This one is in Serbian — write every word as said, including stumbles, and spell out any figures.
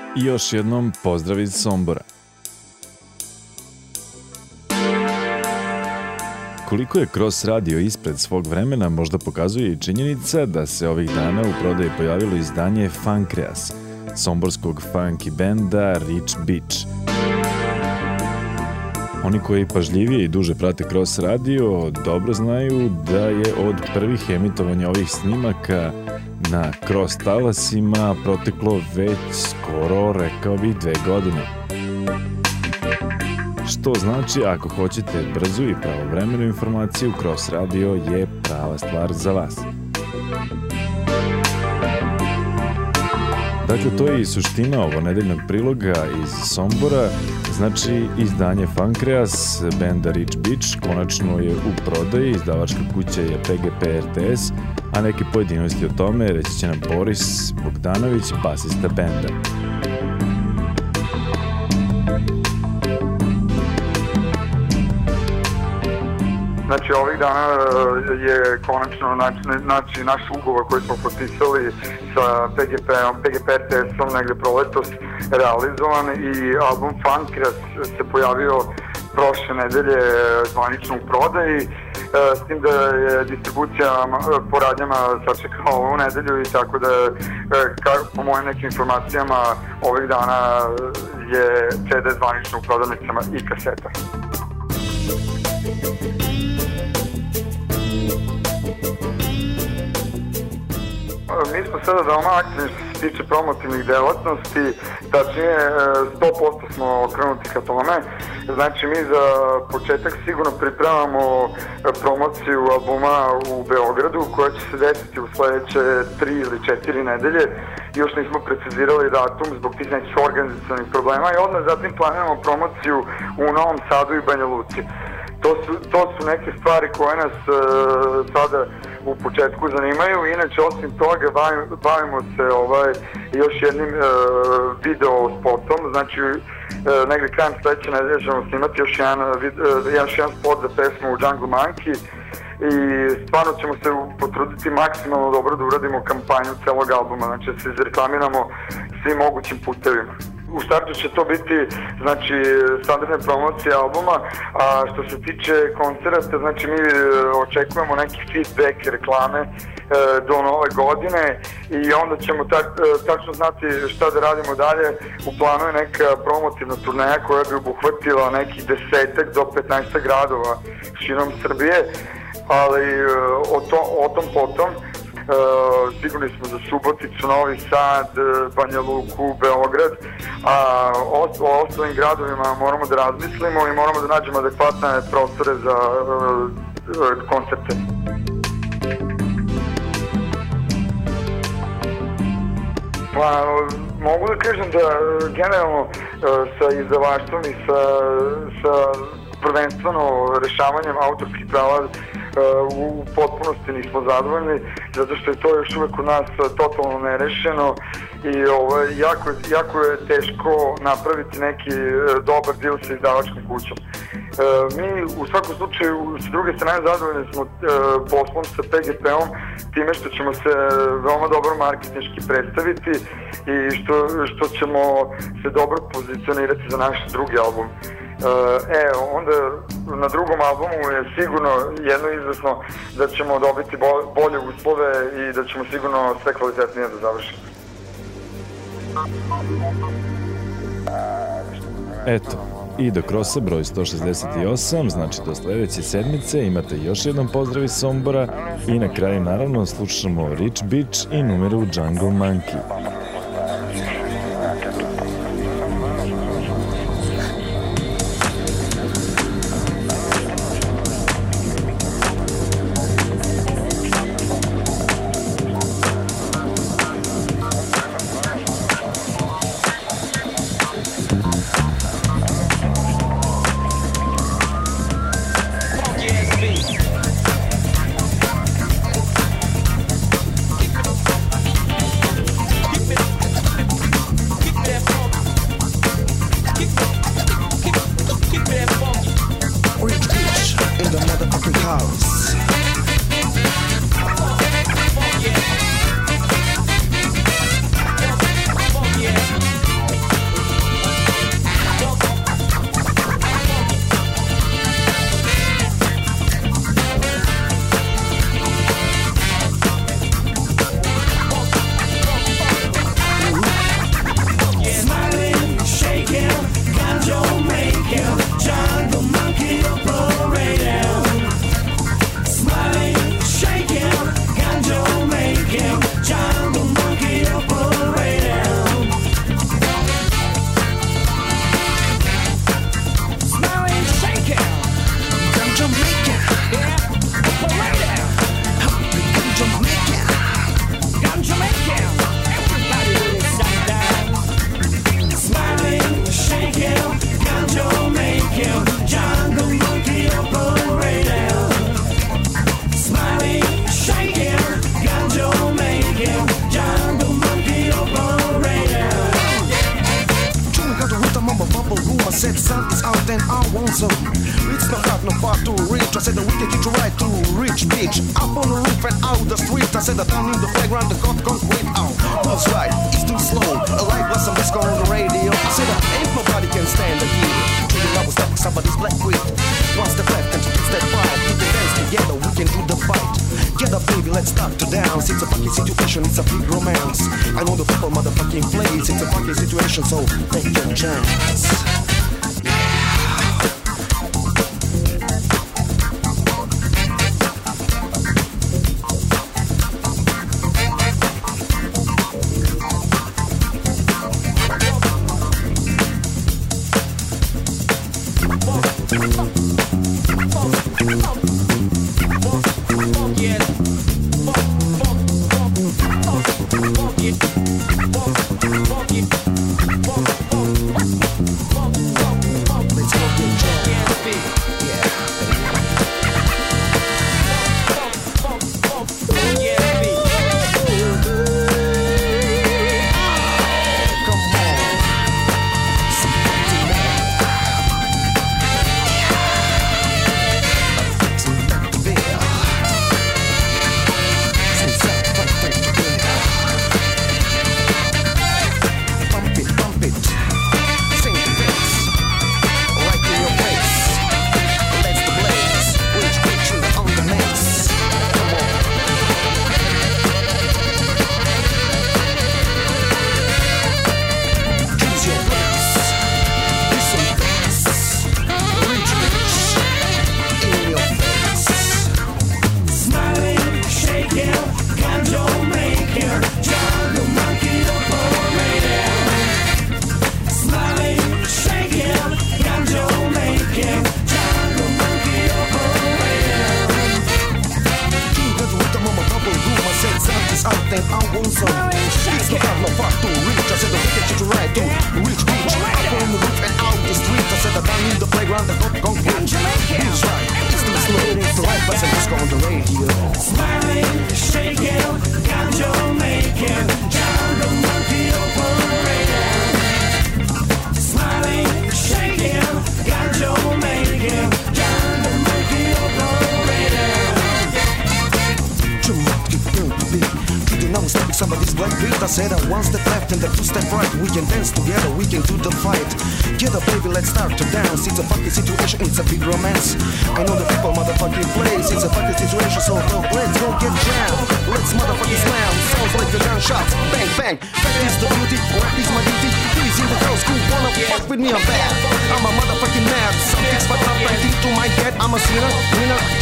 I još jednom pozdrav iz Sombora. Koliko je Cross Radio ispred svog vremena možda pokazuje i činjenica da se ovih dana u prodaji pojavilo izdanje Funkreas, somborskog funky benda Rich Beach. Oni koji pažljivije i duže prate Cross Radio dobro znaju da je od prvih emitovanja ovih snimaka na Cross talasima proteklo već skoro, rekao bih, dve godine. Što znači, ako hoćete brzu i pravovremenu informaciju, Cross Radio je prava stvar za vas. Dakle, to je i suština ovo nedeljnog priloga iz Sombora, znači izdanje Funkreas, benda Rich Beach, konačno je u prodaji, izdavačka kuća je P G P R T S, a neke pojedinosti o tome reći će nam Boris Bogdanović, basista benda. Znači, ovih dana je konačno znači, naš ugovor koji smo potpisali sa P G P-om, P G P R T S-om negde proletos realizovan i album Funkreas se pojavio prošle nedelje zvanično u prodaji, s tim da je distribucija po radnjama sačekala ovu nedelju i tako da po mojim nekim informacijama ovih dana je C D zvanično u prodavnicama i kaseta. Mi smo sada veoma aktivni što se tiče promotivnih delatnosti, tačnije sto posto smo okrenuti ka tome. Znači mi za početak sigurno pripremamo promociju albuma u Beogradu koja će se desiti u sledeće tri ili četiri nedelje. Još nismo precizirali datum zbog tih nekih organizacionih problema i odmah zatim planiramo promociju u Novom Sadu i Banja Luci. To su, to su neke stvari koje nas e, sada u početku zanimaju. Inače, osim toga, bavimo, bavimo se ovaj, još jednim e, video spotom. Znači, e, negde krajem sledeće nedelje ćemo snimati još jedan, e, još jedan spot za pesmu Jungle Monkey i stvarno ćemo se potruditi maksimalno dobro da uradimo kampanju celog albuma. Znači, da se izreklamiramo svim mogućim putevima. U startu će to biti, znači, standardne promocije albuma, a što se tiče koncerta, znači mi očekujemo neki feedback, reklame e, do nove godine i onda ćemo tak, tačno znati šta da radimo dalje. U planu je neka promotivna turneja koja bi obuhvatila nekih desetak do petnaestak gradova širom Srbije, ali o, to, o tom potom. Uh, sigurni smo za Suboticu, Novi Sad, Banja Luku, Beograd, a o, o ostalim gradovima moramo da razmislimo i moramo da nađemo adekvatne prostore za uh, koncerte. Pa, mogu da kažem da generalno uh, sa izdavaštvom i sa, sa prvenstveno rešavanjem autorskih prava u potpunosti nismo zadovoljni, zato što je to još uvek u nas totalno nerešeno i ovaj, jako, jako je teško napraviti neki dobar deal sa izdavačkom kućom. E, mi u svakom slučaju s druge strane zadovoljni smo e, poslom sa P G P-om time što ćemo se veoma dobro marketinški predstaviti i što, što ćemo se dobro pozicionirati za naš drugi album. E, onda na drugom albumu je sigurno jedno izvesno da ćemo dobiti bolje uslove i da ćemo sigurno sve kvalitetnije da završimo. Eto, i do Crossa broj sto šezdeset osam, znači do sledeće sedmice, imate još jedan pozdrav iz Sombora i na kraju naravno slušamo Rich Beach i numeru Jungle Monkey. Keep it said sun is out and I want some. It's not hard, no far to reach. I said that we can get you right to reach beach. Up on the roof and out the street. I said that down in the playground, the court concrete out. Was right, it's too slow. A light was some disco on the radio. I said that ain't nobody can stand the heat. Treating I was stuck with somebody's black wheat. One step left and two step right. We can dance together, we can do the fight. Get up, baby, let's start to dance. It's a fucking situation, it's a big romance. I know the people motherfucking plays. It's a fucking situation, so take your chance. Somebody's black beat. I said that one step left and the two step right. We can dance together, we can do the fight. Get up, baby, let's start to dance. It's a fucking situation, it's a big romance. I know the people motherfucking plays. It's a fucking situation, so go, let's go get jammed. Let's motherfucking slam. Sounds like the gunshots. Bang, bang. That is the beauty, rap is my duty. Please in the girls who wanna fuck with me, I'm bad. I'm a motherfucking mad. Something's fucked up right into my head. I'm a sinner, winner.